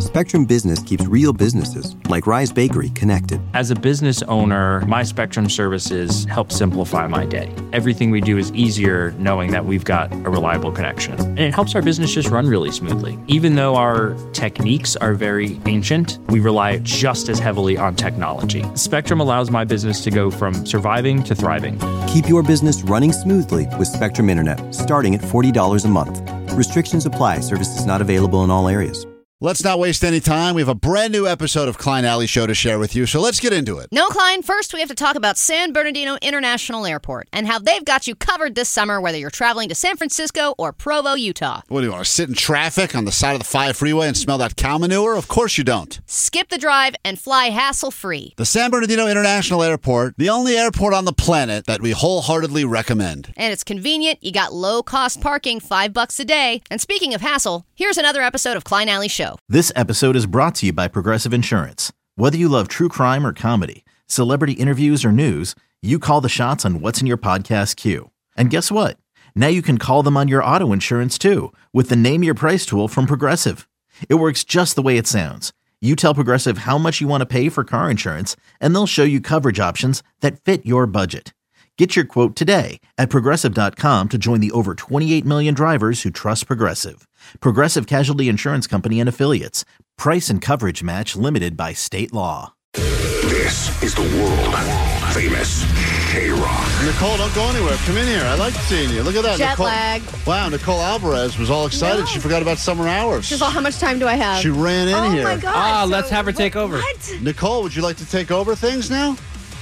Spectrum Business keeps real businesses, like Rise Bakery, connected. As a business owner, my Spectrum services help simplify my day. Everything we do is easier knowing that we've got a reliable connection. And it helps our business just run really smoothly. Even though our techniques are very ancient, we rely just as heavily on technology. Spectrum allows my business to go from surviving to thriving. Keep your business running smoothly with Spectrum Internet, starting at $40 a month. Restrictions apply. Services not available in all areas. Let's not waste any time. We have a brand new episode of Klein Alley Show to share with you, so let's get into it. No, Klein, first we have to talk about San Bernardino International Airport and how they've got you covered this summer, whether you're traveling to San Francisco or Provo, Utah. What do you want to sit in traffic on the side of the 5 freeway and smell that cow manure? Of course you don't. Skip the drive and fly hassle-free. The San Bernardino International Airport, the only airport on the planet that we wholeheartedly recommend. And it's convenient. You got low-cost parking, $5 a day. And speaking of hassle, here's another episode of Klein Alley Show. This episode is brought to you by Progressive Insurance. Whether you love true crime or comedy, celebrity interviews or news, you call the shots on what's in your podcast queue. And guess what? Now you can call them on your auto insurance too with the Name Your Price tool from Progressive. It works just the way it sounds. You tell Progressive how much you want to pay for car insurance, and they'll show you coverage options that fit your budget. Get your quote today at Progressive.com to join the over 28 million drivers who trust Progressive. Progressive Casualty Insurance Company and Affiliates. Price and coverage match limited by state law. This is the world-famous K-Rock. Nicole, don't go anywhere. Come in here. I like seeing you. Look at that. Jet Nicole. lag. Wow, Nicole Alvarez was all excited. No. She forgot about summer hours. She's all, how much time do I have? She ran in here. Oh, my God. Let's have her take over. What? Nicole, would you like to take over things now?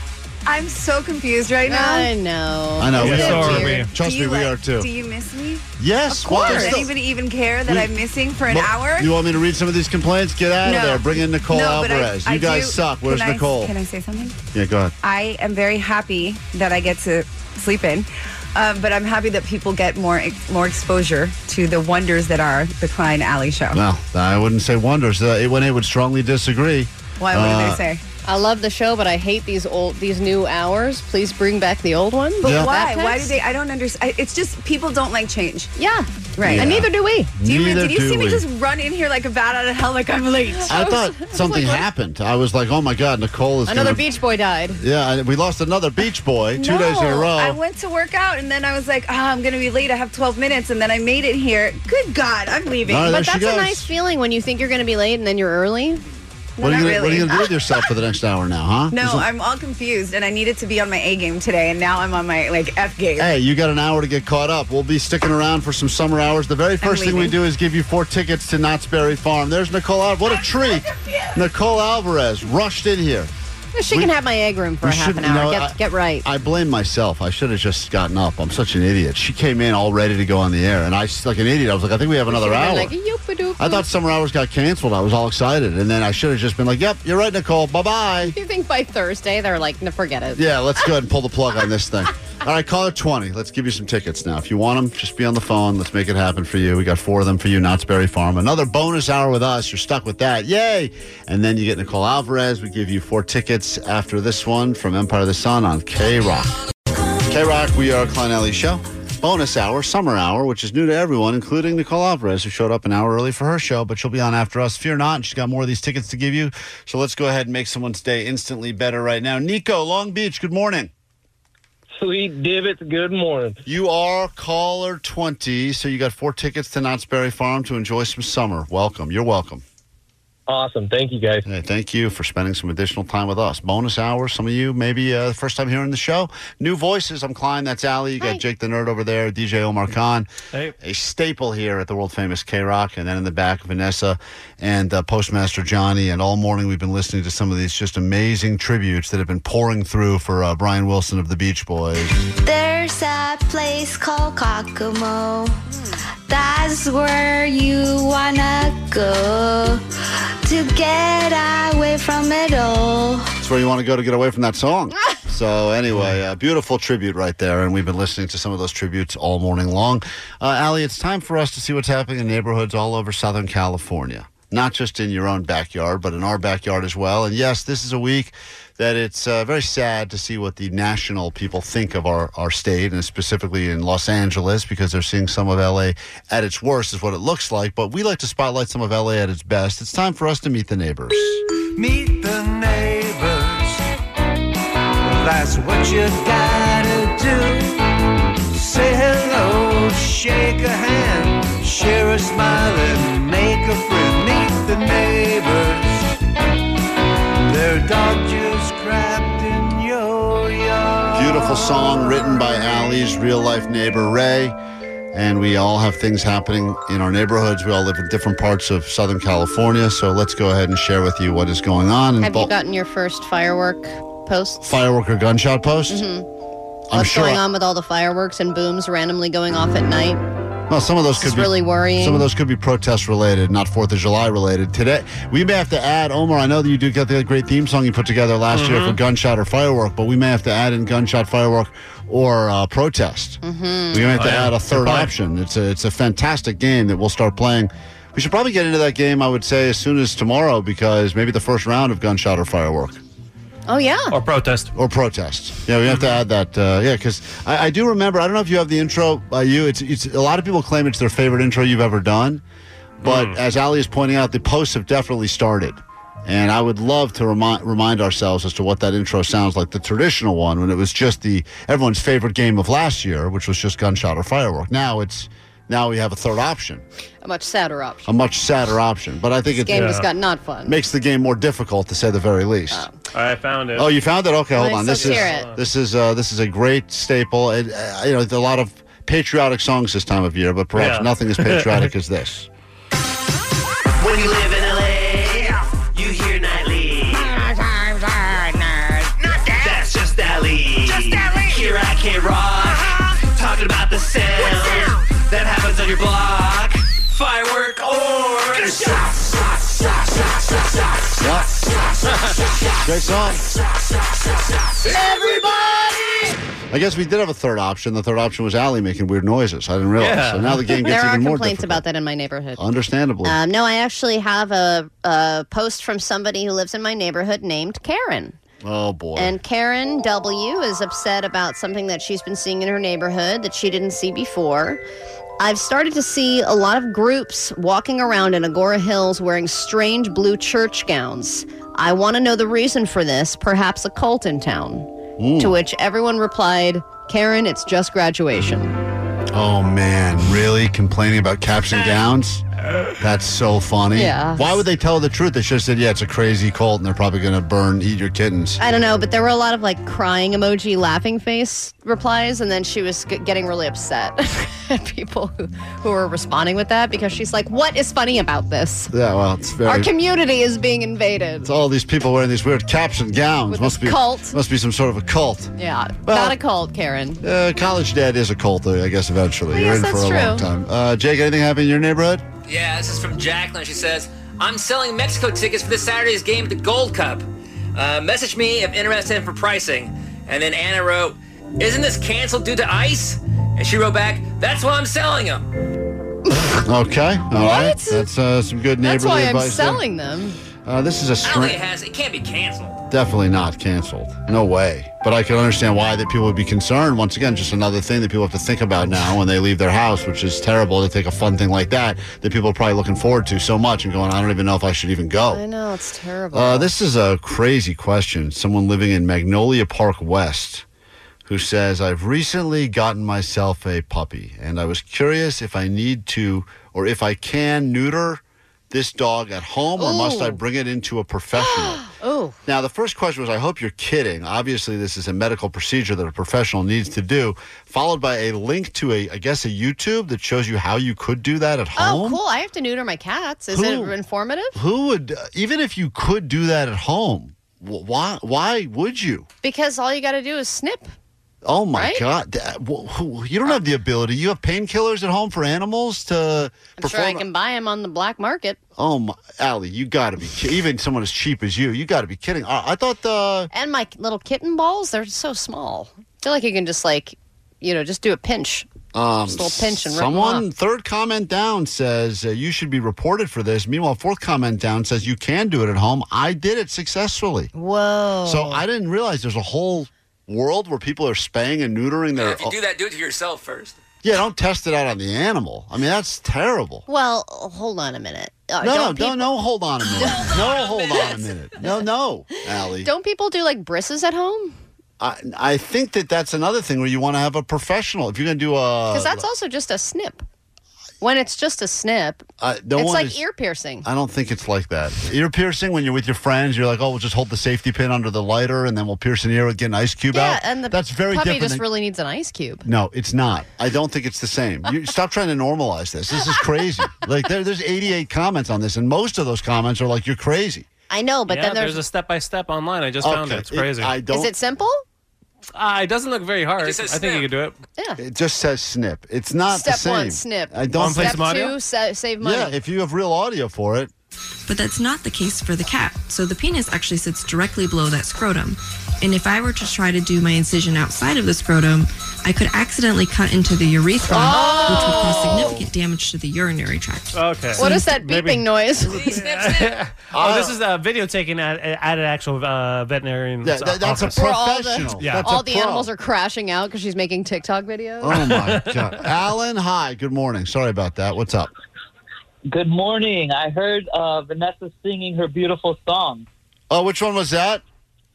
I'm so confused right now. I know. I know. Yeah, We so are are too. we. Trust me, we are too. Do you miss me? Yes. Of course. Why? Does anybody even care that I'm missing for an Well, hour? You want me to read some of these complaints? Get out of No. there. Bring in Nicole No, but Alvarez. I You guys do- suck. Where's Nicole? Can I say something? Yeah, go ahead. I am very happy that I get to sleep in, but I'm happy that people get more exposure to the wonders that are the Klein Alley Show. Well, I wouldn't say wonders. A1A would strongly disagree. Why? What did they say? I love the show, but I hate these new hours. Please bring back the old one. But Yeah. why? That Why text? do they? I don't understand. It's just people don't like change. Yeah. Right. Yeah. And neither do we. Neither Did you do see me we. just run in here like a bat out of hell, like I'm late? I thought something happened. I was like, oh my God, Nicole is Another gonna... Beach Boy died. Yeah, we lost another Beach Boy 2 days in a row. I went to work out and then I was like, I'm going to be late. I have 12 minutes. And then I made it here. Good God, I'm leaving. All right, there But she that's a goes. nice feeling when you think you're going to be late and then you're early. What are not you really. going to do with yourself for the next hour now, huh? No, Isn't- I'm all confused and I needed to be on my A game today. And now I'm on my F game. Hey, you got an hour to get caught up. We'll be sticking around for some summer hours. The very first thing we leaving. do is give you 4 tickets to Knott's Berry Farm. There's Nicole Alvarez. What a treat. Nicole Alvarez rushed in here. She can have my egg room for we a half shouldn't- an hour. you know, Get right. I blame myself. I should have just gotten up. I'm such an idiot. She came in all ready to go on the air, and I, like an idiot, I was like, I think we have another hour. Like, yoop-a-doop. I thought summer hours got canceled. I was all excited, and then I should have just been like, yep, you're right, Nicole. Bye-bye. You think by Thursday they're like, no, forget it. Yeah, let's go ahead and pull the plug on this thing. All right, caller 20. Let's give you some tickets now. If you want them, just be on the phone. Let's make it happen for you. We got 4 of them for you, Knott's Berry Farm. Another bonus hour with us. You're stuck with that. Yay! And then you get Nicole Alvarez. We give you 4 tickets after this one from Empire of the Sun on K-Rock. K-Rock, we are Klein Alley Show. Bonus hour, summer hour, which is new to everyone, including Nicole Alvarez, who showed up an hour early for her show, but she'll be on after us. Fear not, and she's got more of these tickets to give you. So let's go ahead and make someone's day instantly better right now. Nico, Long Beach, good morning. Sweet Divots, good morning. You are caller 20, so you got 4 tickets to Knott's Berry Farm to enjoy some summer. Welcome. You're welcome. Awesome. Thank you, guys. Hey, thank you for spending some additional time with us. Bonus hour. Some of you, maybe the first time hearing the show. New voices. I'm Klein. That's Allie. You got Hi. Jake the Nerd over there. DJ Omar Khan. Hey. A staple here at the world-famous K-Rock. And then in the back, Vanessa and Postmaster Johnny. And all morning we've been listening to some of these just amazing tributes that have been pouring through for Brian Wilson of the Beach Boys. There's a place called Kokomo. That's where you wanna go to get away from it all. That's where you want to go to get away from that song. So anyway, a beautiful tribute right there, and we've been listening to some of those tributes all morning long. Allie, it's time for us to see what's happening in neighborhoods all over Southern California. not just in your own backyard, but in our backyard as well. And yes, this is a week that it's very sad to see what the national people think of our state, and specifically in Los Angeles, because they're seeing some of L.A. at its worst, is what it looks like. But we like to spotlight some of L.A. at its best. It's time for us to meet the neighbors. Meet the neighbors. That's what you gotta do. Say hello, shake a hand, share a smile, and make a friend. Meet the neighbors. Their dog just crapped in your yard. Beautiful song written by Allie's real-life neighbor, Ray. And we all have things happening in our neighborhoods. We all live in different parts of Southern California. So let's go ahead and share with you what is going on. Have you gotten your first firework posts? Firework or gunshot post? Mm-hmm. What's going on with all the fireworks and booms randomly going off at night? Well, some of those could be really worrying. Some of those could be protest related, not 4th of July related. Today, we may have to add, Omar, I know that you do get the great theme song you put together last year for gunshot or firework, but we may have to add in gunshot, firework, or protest. Mm-hmm. We may have to add a third option. It's a fantastic game that we'll start playing. We should probably get into that game, I would say, as soon as tomorrow, because maybe the first round of gunshot or firework. Oh, yeah. Or protest. Or protest. Yeah, we have to add that. Because I do remember, I don't know if you have the intro by you. It's a lot of people claim it's their favorite intro you've ever done. But as Ali is pointing out, the posts have definitely started. And I would love to remind ourselves as to what that intro sounds like, the traditional one, when it was just everyone's favorite game of last year, which was just gunshot or firework. Now we have a third option. A much sadder option. A much sadder option. But I think this game just got not fun. Makes the game more difficult, to say the very least. Oh. I found it. Oh, you found it? Okay, hold on. Let's hear it. This is a great staple. There's a lot of patriotic songs this time of year, but perhaps nothing as patriotic as this. When you live in L.A., you hear nightly. That's just Ali. Here at K-Rock, talking about the sound that happens on your block. Firework or shots. Great song. Everybody! I guess we did have a third option. The third option was Allie making weird noises. I didn't realize. Yeah. So now the game gets There are even more complaints difficult. about that in my neighborhood. Understandably. No, I actually have a post from somebody who lives in my neighborhood named Karen. Oh, boy. And Karen W. is upset about something that she's been seeing in her neighborhood that she didn't see before. I've started to see a lot of groups walking around in Agora Hills wearing strange blue church gowns. I want to know the reason for this, perhaps a cult in town. To which everyone replied, Karen, it's just graduation. Oh, man. Really? Complaining about caps and gowns? That's so funny. Yeah. Why would they tell the truth? They should have said, yeah, it's a crazy cult, and they're probably going to eat your kittens. I don't know, but there were a lot of crying emoji, laughing face replies, and then she was getting really upset at people who were responding with that because she's like, what is funny about this? Yeah, well, it's very... Our community is being invaded. It's all these people wearing these weird caps and gowns. With this cult. Must be some sort of a cult. Yeah, Well- not a cult, Karen. College dad is a cult, I guess, eventually. Well, You're yes, in for a that's long true. time. Jake, anything happen in your neighborhood? Yeah, this is from Jacqueline. She says, I'm selling Mexico tickets for this Saturday's game at the Gold Cup. Message me if interested for pricing. And then Anna wrote, isn't this canceled due to ice? And she wrote back, that's why I'm selling them. Okay, all right. That's some good neighborly That's why I'm advice there. selling them. This is a I don't think it can't be canceled. Definitely not canceled. No way. But I can understand why that people would be concerned. Once again, just another thing that people have to think about now when they leave their house, which is terrible to take a fun thing like that people are probably looking forward to so much and going, I don't even know if I should even go. I know, it's terrible. This is a crazy question. Someone living in Magnolia Park West who says, I've recently gotten myself a puppy, and I was curious if I need to or if I can neuter this dog at home, or must I bring it into a professional? Oh. Now, the first question was, I hope you're kidding. Obviously, this is a medical procedure that a professional needs to do, followed by a link to a YouTube that shows you how you could do that at Oh, home. cool. I have to neuter my cats. Is it informative? Who would, even if you could do that at home, why would you? Because all you got to do is snip. Oh, my Right? God. You don't have the ability. You have painkillers at home for animals to I'm sure I can buy them on the black market. Oh, my, Allie, you got to be kidding. Even someone as cheap as you got to be kidding. I thought And my little kitten balls, they're so small. I feel like you can just just do a pinch Just a little pinch and rip 'em Someone, off. third comment down says you should be reported for this. Meanwhile, fourth comment down says you can do it at home. I did it successfully. Whoa. So I didn't realize there's a whole world where people are spaying and neutering their. If you do that, do it to yourself first. Yeah, don't test it out on the animal. I mean, that's terrible. Well, hold on a minute. No, hold on a minute. Hold on a minute. No, Allie. Don't people do like brisses at home? I think that's another thing where you want to have a professional. If you're going to do a... Because that's also just a snip. When it's just a snip, it's like ear piercing. I don't think it's like that. Ear piercing, when you're with your friends, you're like, oh, we'll just hold the safety pin under the lighter and then we'll pierce an ear and get an ice cube out. Yeah, and the that's very puppy different. just really needs an ice cube. No, it's not. I don't think it's the same. You stop trying to normalize this. This is crazy. Like there's 88 comments on this, and most of those comments are like, you're crazy. I know, but then there's a step-by-step online. I just found it. It's crazy. Is it simple? It doesn't look very hard. I think you can do it. Yeah. It just says snip. It's not Step the same. one, snip. I don't Step two, save money. Yeah, if you have real audio for it. But that's not the case for the cat. So the penis actually sits directly below that scrotum. And if I were to try to do my incision outside of the scrotum, I could accidentally cut into the urethra, which would cause significant damage to the urinary tract. Okay. What is that beeping noise? This is a video taken at an actual veterinarian. That's a office. professional. All the animals are crashing out because she's making TikTok videos. Oh, my God. Alan, hi. Good morning. Sorry about that. What's up? Good morning. I heard Vanessa singing her beautiful song. Oh, which one was that?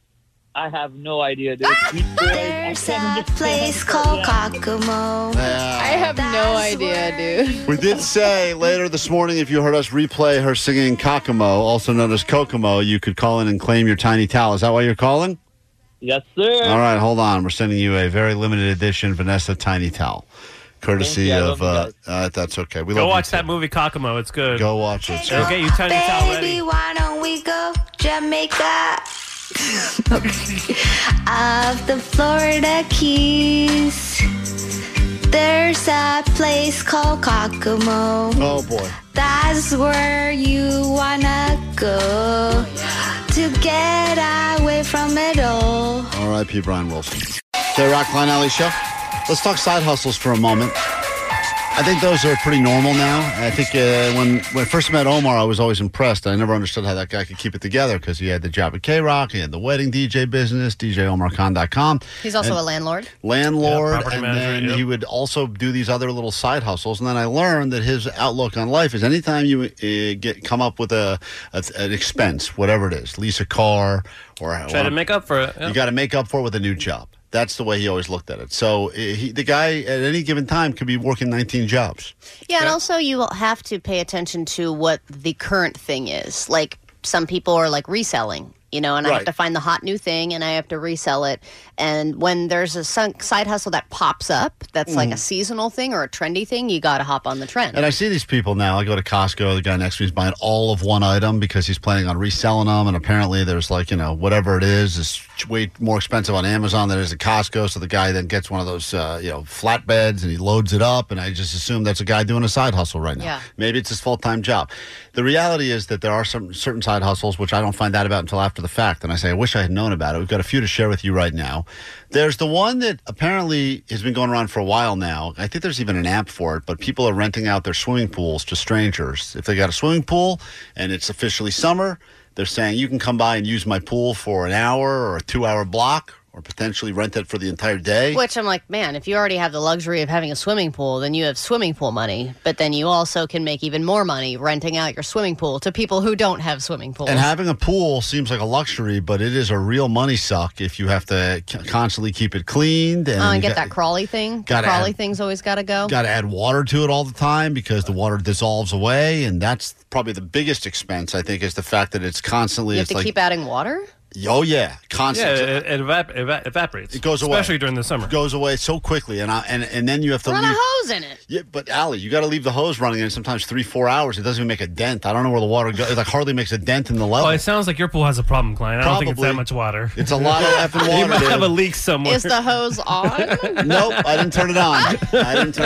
I have no idea, dude. There's a place called Kokomo. I have no idea, dude. We did say later this morning, if you heard us replay her singing Kokomo, also known as Kokomo, you could call in and claim your tiny towel. Is that why you're calling? Yes, sir. All right, hold on. We're sending you a very limited edition Vanessa tiny towel. Courtesy of, that's okay. We Go love watch that movie Kokomo. It's good. Go watch it. It'll get you tiny towel ready. Baby, why don't we go Jamaica? Of the Florida Keys, there's a place called Kokomo. Oh, boy. That's where you wanna go to get away from it all. R.I.P. Brian Wilson. K-Rock, Klein Alley Show. Let's talk side hustles for a moment. I think those are pretty normal now. I think when I first met Omar, I was always impressed. I never understood how that guy could keep it together because he had the job at K-Rock, he had the wedding DJ business, DJOmarKhan.com. He's also a landlord. Landlord, property and manager, then he would also do these other little side hustles. And then I learned that his outlook on life is anytime you come up with an expense, whatever it is, lease a car or Try to make up for it. you got to make up for it with a new job. That's the way he always looked at it. So the guy at any given time could be working 19 jobs. Yeah, and also you will have to pay attention to what the current thing is. Like some people are like reselling, and I have to find the hot new thing and I have to resell it. And when there's a side hustle that pops up, that's like a seasonal thing or a trendy thing, you got to hop on the trend. And I see these people now. I go to Costco. The guy next to me is buying all of one item because he's planning on reselling them. And apparently there's whatever it is way more expensive on Amazon than it is at Costco. So the guy then gets one of those, flatbeds and he loads it up. And I just assume that's a guy doing a side hustle right now. Yeah. Maybe it's his full-time job. The reality is that there are some certain side hustles, which I don't find out about until after the fact. And I say, I wish I had known about it. We've got a few to share with you right now. There's the one that apparently has been going around for a while now. I think there's even an app for it, but people are renting out their swimming pools to strangers. If they got a swimming pool and it's officially summer, they're saying you can come by and use my pool for an hour or a 2-hour block or potentially rent it for the entire day. Which I'm like, man, if you already have the luxury of having a swimming pool, then you have swimming pool money. But then you also can make even more money renting out your swimming pool to people who don't have swimming pools. And having a pool seems like a luxury, but it is a real money suck if you have to constantly keep it cleaned. And get that crawly thing. The crawly thing's always got to go. Got to add water to it all the time because the water dissolves away. And that's probably the biggest expense, I think, is the fact that it's constantly... You have to keep adding water? Oh, yeah. Constantly. Yeah, it evaporates. It goes away. Especially during the summer. It goes away so quickly. And then you have to Run leave... a hose in it. Yeah, but Allie, you got to leave the hose running in sometimes 3-4 hours. It doesn't even make a dent. I don't know where the water goes. It hardly makes a dent in the level. Oh, it sounds like your pool has a problem, Klein. I don't think it's that much water. It's a lot of effing water. You might have dude. a leak somewhere. Is the hose on? Nope, I didn't turn it on. But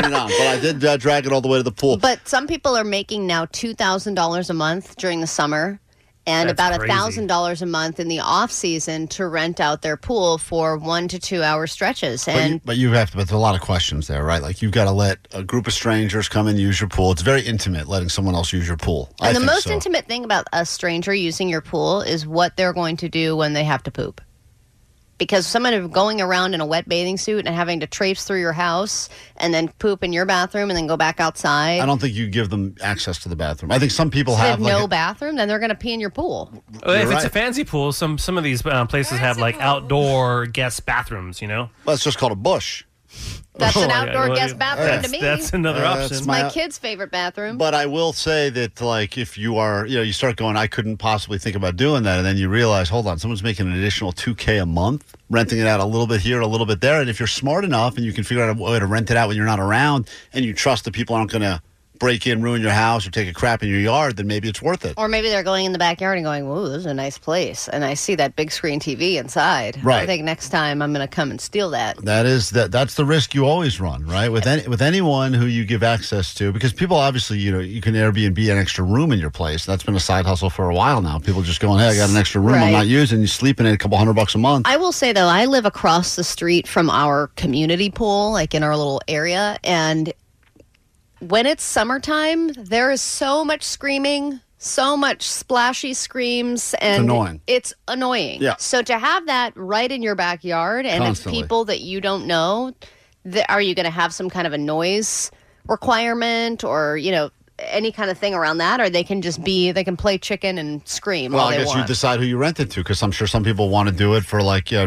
I did drag it all the way to the pool. But some people are making now $2,000 a month during the summer. and That's about crazy. $1,000 a month in the off season to rent out their pool for 1 to 2 hour stretches. And But you have to. But there's a lot of questions there, right? Like you've got to let a group of strangers come and use your pool. It's very intimate letting someone else use your pool. And the think most so. intimate thing about a stranger using your pool is what they're going to do when they have to poop. Because someone going around in a wet bathing suit and having to traipse through your house and then poop in your bathroom and then go back outside. I don't think you give them access to the bathroom. I think some people So they have have like no bathroom, then they're going to pee in your pool. If it's a fancy pool, some of these places have like outdoor guest bathrooms. You know, well, it's just called a bush. That's an Oh, outdoor yeah, guest bathroom to me. That's another option. It's my kid's favorite bathroom. But I will say that, like, if you are, you start going, I couldn't possibly think about doing that, and then you realize, hold on, someone's making an additional $2,000 a month, renting it out a little bit here, a little bit there, and if you're smart enough and you can figure out a way to rent it out when you're not around, and you trust that people aren't going to break in, ruin your house, or take a crap in your yard, then maybe it's worth it. Or maybe they're going in the backyard and going, "Whoa, this is a nice place," and I see that big screen TV inside. Right. I think next time I'm going to come and steal that. That's the risk you always run, right? With anyone who you give access to, because people obviously, you can Airbnb an extra room in your place. That's been a side hustle for a while now. People just going, hey, I got an extra room I'm Right. not using. You sleep in it, a couple $100 a month. I will say, though, I live across the street from our community pool, like in our little area, and when it's summertime, there is so much screaming, so much splashy screams, and annoying. It's annoying. Yeah. So to have that right in your backyard, and Constantly. it's people that you don't know, are you going to have some kind of a noise requirement, or any kind of thing around that, or they can play chicken and scream Well, all I they guess want. you decide who you rent it to, because I'm sure some people want to do it for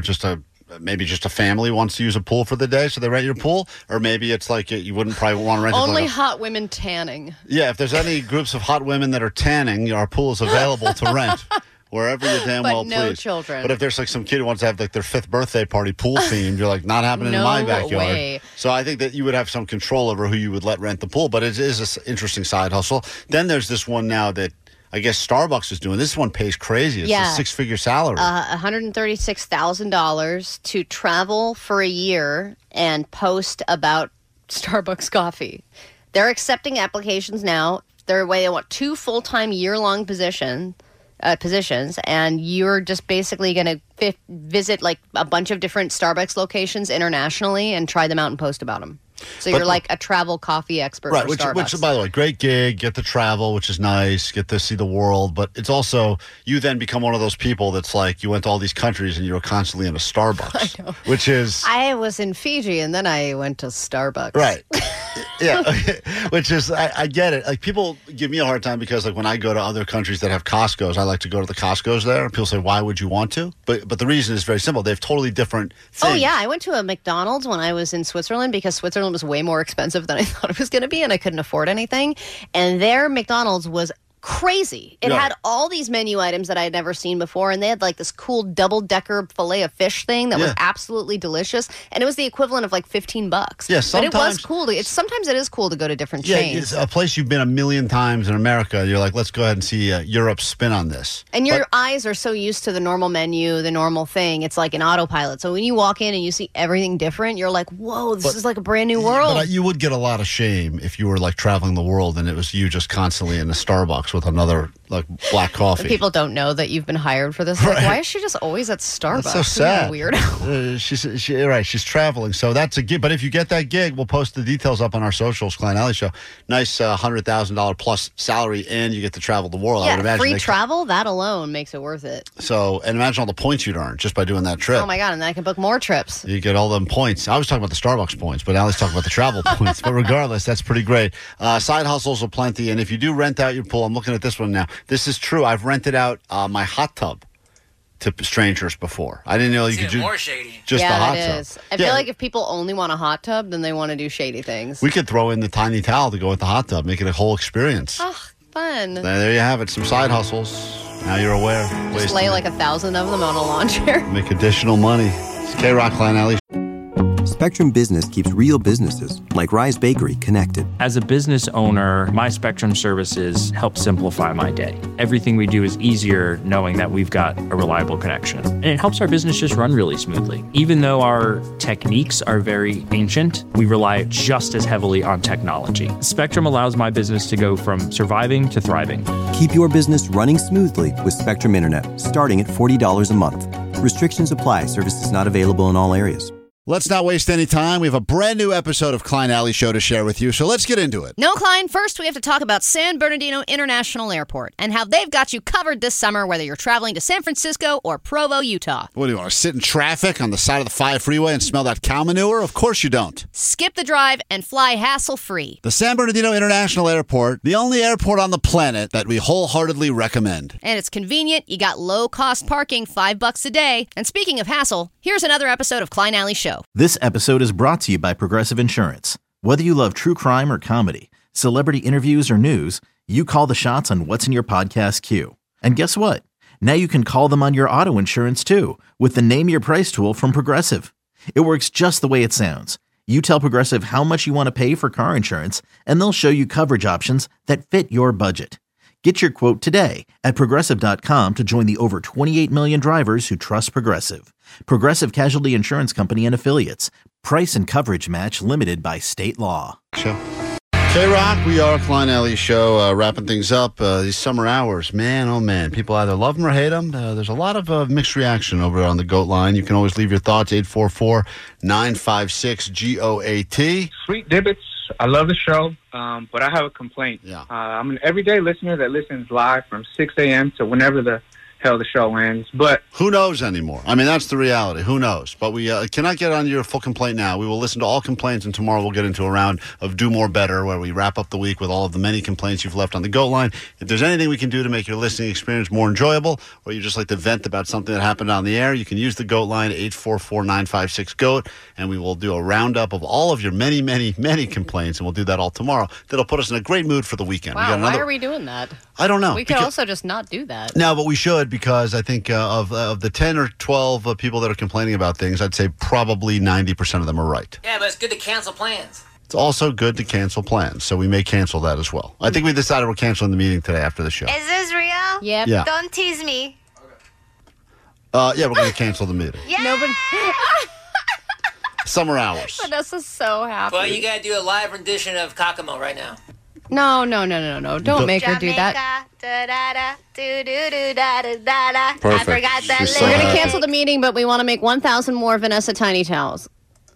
maybe just a family wants to use a pool for the day, so they rent your pool, or maybe it's like you wouldn't probably want to rent it. Only Like hot women tanning. yeah, if there's any groups of hot women that are tanning, our pool is available to rent. Wherever you damn But well no please. children. But if there's like some kid who wants to have like their 5th birthday party pool themed, you're like, not happening in No my backyard. way. So I think that you would have some control over who you would let rent the pool. But it is an interesting side hustle. Then there's this one now that I guess Starbucks is doing. This one pays crazy. It's a 6-figure salary. $136,000 to travel for a year and post about Starbucks coffee. They're accepting applications now. They want 2 full-time year-long positions, and you're just basically going to visit like a bunch of different Starbucks locations internationally and try them out and post about them. So you're like a travel coffee expert right, for which, Starbucks. by the way, great gig, get to travel, which is nice, get to see the world, but it's also, you then become one of those people that's like, you went to all these countries and you were constantly in a Starbucks. I know. Which is... I was in Fiji and then I went to Starbucks. Right. Yeah, which is, I get it. Like, people give me a hard time because, like, when I go to other countries that have Costco's, I like to go to the Costco's there. People say, why would you want to? But the reason is very simple. They have totally different things. Oh, yeah. I went to a McDonald's when I was in Switzerland because Switzerland was way more expensive than I thought it was going to be, and I couldn't afford anything. And their McDonald's was crazy. It Yeah. had all these menu items that I had never seen before, and they had like this cool double-decker filet of fish thing that was Yeah. absolutely delicious, and it was the equivalent of like $15. Yeah, but it was sometimes- cool. Sometimes it is cool to go to different Yeah, chains. it's a place you've been a million times in America. You're like, let's go ahead and see Europe's spin on this. And your eyes are so used to the normal menu, the normal thing. It's like an autopilot. So when you walk in and you see everything different, you're like, whoa, this is like a brand new world. But you would get a lot of shame if you were like traveling the world and it was you just constantly in a Starbucks with another like black coffee. People don't know that you've been hired for this. Like, why is she just always at Starbucks? That's so Isn't that sad. weird. She's traveling. So that's a gig. But if you get that gig, we'll post the details up on our socials, Klein Alley Show. Nice $100,000 plus salary, and you get to travel the world. I would Yeah, imagine. free travel, that alone makes it worth it. So, and imagine all the points you'd earn just by doing that trip. Oh my God, and then I can book more trips. You get all them points. I was talking about the Starbucks points, but Allie's talking about the travel points. But regardless, that's pretty great. Side hustles are plenty. And if you do rent out your pool, I'm looking at this one now. This is true. I've rented out my hot tub to strangers before. I didn't know you could do more shady. just yeah, the hot it tub. is. I feel like if people only want a hot tub, then they want to do shady things. We could throw in the tiny towel to go with the hot tub, make it a whole experience. Oh, fun. There you have it. Some side hustles. Now you're aware. Ways Just to lay like 1,000 of them on a lawn chair. make additional money. It's K-Rock, Klein Alley. Spectrum Business keeps real businesses, like Rise Bakery, connected. As a business owner, my Spectrum services help simplify my day. Everything we do is easier knowing that we've got a reliable connection. And it helps our business just run really smoothly. Even though our techniques are very ancient, we rely just as heavily on technology. Spectrum allows my business to go from surviving to thriving. Keep your business running smoothly with Spectrum Internet, starting at $40 a month. Restrictions apply. Services not available in all areas. Let's not waste any time. We have a brand new episode of Klein Alley Show to share with you, so let's get into it. No, Klein, first we have to talk about San Bernardino International Airport and how they've got you covered this summer, whether you're traveling to San Francisco or Provo, Utah. What do you want to sit in traffic on the side of the 5 freeway and smell that cow manure? Of course you don't. Skip the drive and fly hassle-free. The San Bernardino International Airport, the only airport on the planet that we wholeheartedly recommend. And it's convenient. You got low-cost parking, $5 a day. And speaking of hassle, here's another episode of Klein Alley Show. This episode is brought to you by Progressive Insurance. Whether you love true crime or comedy, celebrity interviews or news, you call the shots on what's in your podcast queue. And guess what? Now you can call them on your auto insurance too with the Name Your Price tool from Progressive. It works just the way it sounds. You tell Progressive how much you want to pay for car insurance, and they'll show you coverage options that fit your budget. Get your quote today at Progressive.com to join the over 28 million drivers who trust Progressive. Progressive Casualty Insurance Company and Affiliates. Price and coverage match limited by state law. K-Rock, we are Klein Alley Show, wrapping things up. These summer hours, man, oh man. People either love them or hate them. There's a lot of mixed reaction over on the GOAT line. You can always leave your thoughts, 844-956-GOAT. Sweet Dibbits, I love the show, but I have a complaint. Yeah. I'm an everyday listener that listens live from 6 a.m. to whenever the hell the show ends. But who knows anymore? I mean, that's the reality. Who knows? But we cannot get on your full complaint now. We will listen to all complaints, and tomorrow we'll get into a round of Do More Better, where we wrap up the week with all of the many complaints you've left on the GOAT line. If there's anything we can do to make your listening experience more enjoyable, or you just like to vent about something that happened on the air, you can use the GOAT line, 844-956-GOAT, and we will do a roundup of all of your many, many, many complaints, and we'll do that all tomorrow. That'll put us in a great mood for the weekend. Wow, why are we doing that? I don't know. We could also just not do that. No, but we should, because I think of the 10 or 12 people that are complaining about things, I'd say probably 90% of them are right. Yeah, but it's good to cancel plans. It's also good to cancel plans, so we may cancel that as well. I think we decided we're canceling the meeting today after the show. Is this real? Yep. Yeah. Don't tease me. Yeah, we're going to cancel the meeting. Yeah. Nobody. Summer hours. Vanessa's so happy. Well, you got to do a live rendition of Kokomo right now. No. Don't make her do that. Perfect. I forgot that She's so We're lyric. going to happy. cancel the meeting, but we want to make 1,000 more Vanessa tiny towels.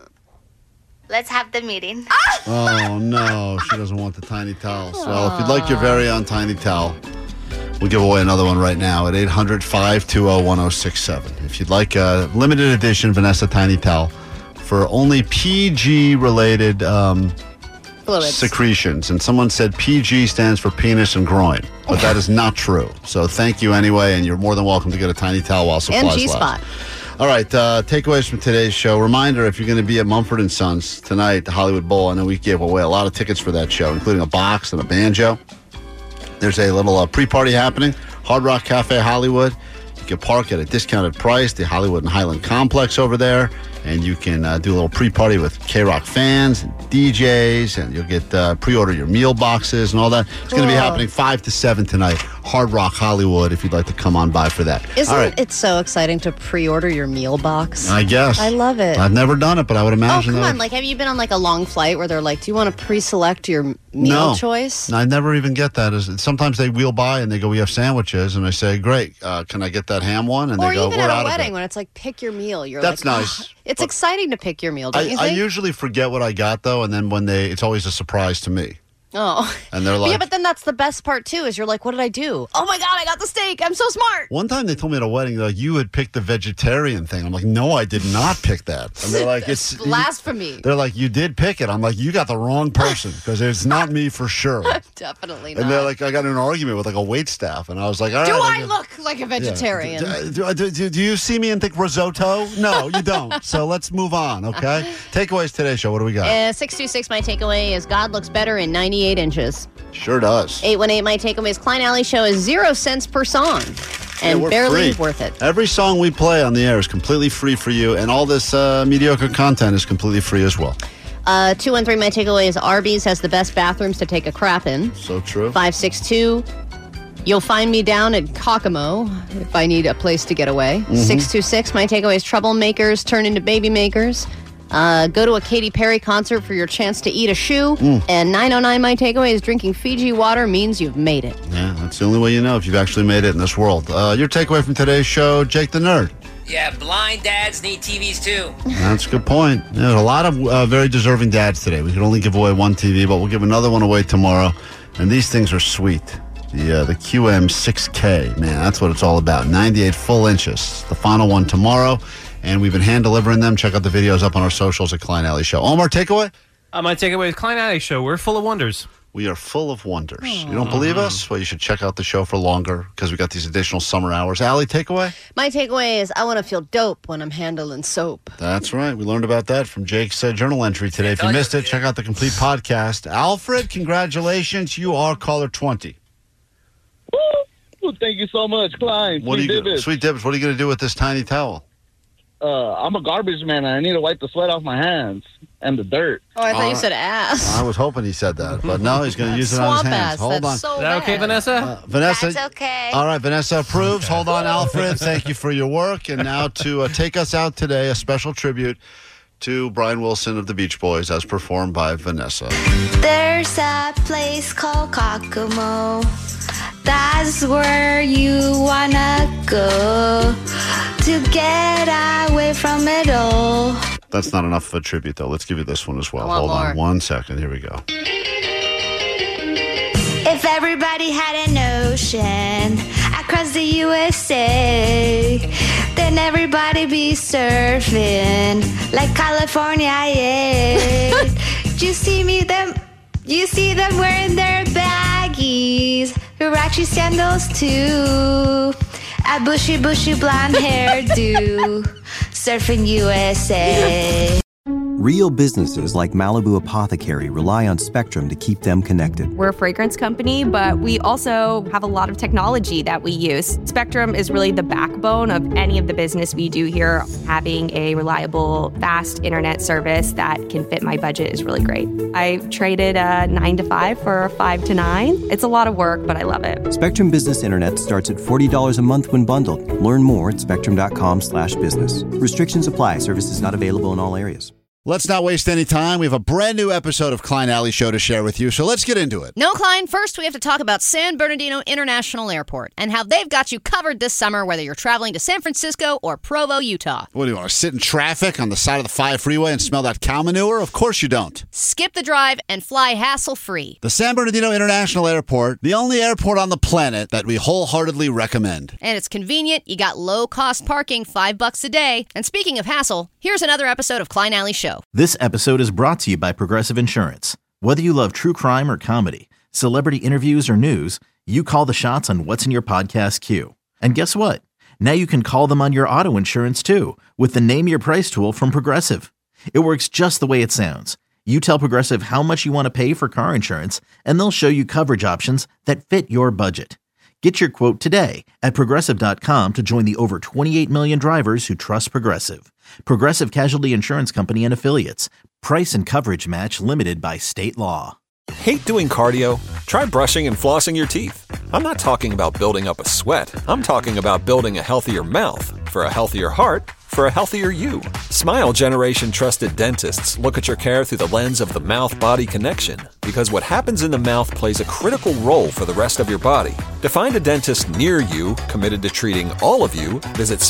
Let's have the meeting. Oh, no. She doesn't want the tiny towels. Well, if you'd like your very own tiny towel, we'll give away another one right now at 800-520-1067. If you'd like a limited edition Vanessa tiny towel for only PG-related Fluids. secretions. And someone said PG stands for penis and groin. But that is not true. So thank you anyway, and you're more than welcome to get a tiny towel while supplies And last. G-spot. All right, takeaways from today's show. Reminder, if you're going to be at Mumford & Sons tonight, the Hollywood Bowl, I know we gave away a lot of tickets for that show, including a box and a banjo. There's a little pre-party happening, Hard Rock Cafe Hollywood. You can park at a discounted price, the Hollywood and Highland Complex over there, and you can do a little pre-party with K-Rock fans and DJs, and you'll get pre-order your meal boxes and all that. It's going to be happening 5 to 7 tonight, Hard Rock Hollywood, if you'd like to come on by for that. Isn't all right. it so exciting to pre-order your meal box? I guess. I love it. I've never done it, but I would Oh, imagine come that. on. Like, have you been on, like, a long flight where they're like, do you want to pre-select your meal choice? I never even get that. Sometimes they wheel by and they go, we have sandwiches. And I say, great, can I get that ham one? And Or they go, even we're at out a of wedding it. when it's like, pick your meal. You're That's like, nice. "Oh." It's exciting to pick your meal, don't you I think? usually forget what I got, though, and then when it's always a surprise to me. Oh. And they're like, Yeah, but then that's the best part, too, is you're like, what did I do? Oh, my God, I got the steak. I'm so smart. one time they told me at a wedding, they're like, you had picked the vegetarian thing. I'm like, no, I did not pick that. And they're like, it's blasphemy. They're like, you did pick it. I'm like, you got the wrong person because it's not me for sure. Definitely not. And they're like, I got in an argument with like a wait staff, and I was like, all right. do I I look like a Yeah. vegetarian? Do you see me and think risotto? No, you don't. So let's move on, okay? Takeaways today's show. What do we got? 626, my takeaway is God looks better in 98 inches. Sure does. 818, my takeaway is Klein Alley Show is 0 cents per song. and we're barely free. worth it. Every song we play on the air is completely free for you, and all this mediocre content is completely free as well. 213, my takeaway is Arby's has the best bathrooms to take a crap in. So true. 562, you'll find me down at Kokomo if I need a place to get away. 626, my takeaway is troublemakers turn into baby makers. Go to a Katy Perry concert for your chance to eat a shoe. And 909, my takeaway is drinking Fiji water means you've made it. Yeah, that's the only way you know if you've actually made it in this world. Your takeaway from today's show, Jake the Nerd. Yeah, blind dads need TVs too. That's a good point. There's a lot of very deserving dads today. We could only give away one TV, but we'll give another one away tomorrow. And these things are sweet. The QM6K, man, that's what it's all about. 98 full inches. The final one tomorrow. And we've been hand delivering them. Check out the videos up on our socials at Klein Alley Show. Omar, takeaway? My takeaway is Klein Alley Show. We're full of wonders. We are full of wonders. You don't believe us? Well, you should check out the show for longer because we got these additional summer hours. Allie, takeaway? My takeaway is I want to feel dope when I'm handling soap. That's right. We learned about that from Jake's journal entry today. If you missed it, check out the complete podcast. Alfred, congratulations. You are caller 20. Woo! Thank you so much, Klein. Sweet Dibbits, what are you going to do with this tiny towel? I'm a garbage man, and I need to wipe the sweat off my hands and the dirt. Oh, I thought you said ass. I was hoping he said that, but no, he's going to use it on his hands. Ass. Hold That's on. so Is that okay, bad. Vanessa? Vanessa. That's okay. All right, Vanessa approves. Hold on, Alfred. Thank you for your work. And now to take us out today, a special tribute to Brian Wilson of the Beach Boys as performed by Vanessa. There's a place called Kokomo. That's where you wanna go to get away from it all. That's not enough of a tribute, though. Let's give you this one as well. I want Hold on more. 1 second. Here we go. If everybody had an ocean across the USA, then everybody be surfing like California, yeah. You see them wearing their baggies, Huarachi sandals too, a bushy blonde hairdo, surfing USA. Real businesses like Malibu Apothecary rely on Spectrum to keep them connected. We're a fragrance company, but we also have a lot of technology that we use. Spectrum is really the backbone of any of the business we do here. Having a reliable, fast internet service that can fit my budget is really great. I traded a 9 to 5 for a 5 to 9. It's a lot of work, but I love it. Spectrum Business Internet starts at $40 a month when bundled. Learn more at spectrum.com/business. Restrictions apply. Services not available in all areas. Let's not waste any time. We have a brand new episode of Klein Alley Show to share with you, so let's get into it. No, Klein, first we have to talk about San Bernardino International Airport and how they've got you covered this summer, whether you're traveling to San Francisco or Provo, Utah. What do you want to sit in traffic on the side of the 5 freeway and smell that cow manure? Of course you don't. Skip the drive and fly hassle-free. The San Bernardino International Airport, the only airport on the planet that we wholeheartedly recommend. And it's convenient. You got low-cost parking, $5 a day. And speaking of hassle, here's another episode of Klein Alley Show. This episode is brought to you by Progressive Insurance. Whether you love true crime or comedy, celebrity interviews or news, you call the shots on what's in your podcast queue. And guess what? Now you can call them on your auto insurance too with the Name Your Price tool from Progressive. It works just the way it sounds. You tell Progressive how much you want to pay for car insurance, and they'll show you coverage options that fit your budget. Get your quote today at Progressive.com to join the over 28 million drivers who trust Progressive. Progressive Casualty Insurance Company and Affiliates. Price and coverage match limited by state law. Hate doing cardio? Try brushing and flossing your teeth. I'm not talking about building up a sweat. I'm talking about building a healthier mouth. For a healthier heart, for a healthier you. Smile Generation trusted dentists look at your care through the lens of the mouth-body connection, because what happens in the mouth plays a critical role for the rest of your body. To find a dentist near you committed to treating all of you, visit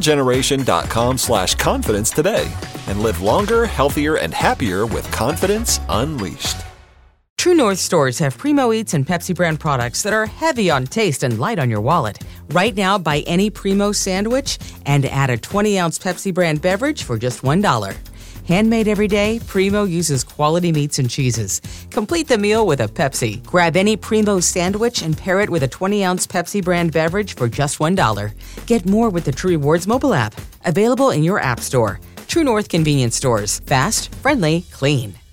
smilegeneration.com/confidence today and live longer, healthier, and happier with confidence unleashed. True North stores have Primo Eats and Pepsi brand products that are heavy on taste and light on your wallet. Right now, buy any Primo sandwich and add a 20-ounce Pepsi brand beverage for just $1. Handmade every day, Primo uses quality meats and cheeses. Complete the meal with a Pepsi. Grab any Primo sandwich and pair it with a 20-ounce Pepsi brand beverage for just $1. Get more with the True Rewards mobile app. Available in your app store. True North convenience stores. Fast, friendly, clean.